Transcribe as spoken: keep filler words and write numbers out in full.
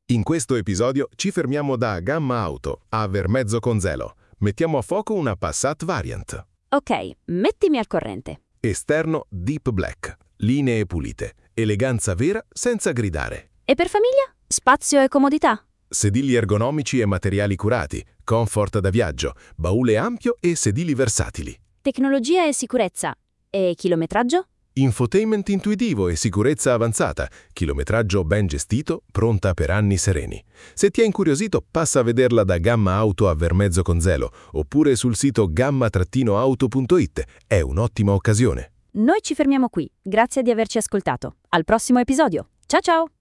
In questo episodio ci fermiamo da Gamma Auto a Vermezzo con Zelo. Mettiamo a fuoco una Passat Variant. Ok, mettimi al corrente. Esterno Deep Black, linee pulite, eleganza vera senza gridare. E per famiglia? Spazio e comodità? Sedili ergonomici e materiali curati, comfort da viaggio, baule ampio e sedili versatili. Tecnologia e sicurezza. E chilometraggio? Infotainment intuitivo e sicurezza avanzata, chilometraggio ben gestito, pronta per anni sereni. Se ti è incuriosito, passa a vederla da Gamma Auto a Vermezzo con Zelo, oppure sul sito gamma auto punto it. È un'ottima occasione. Noi ci fermiamo qui. Grazie di averci ascoltato. Al prossimo episodio. Ciao ciao!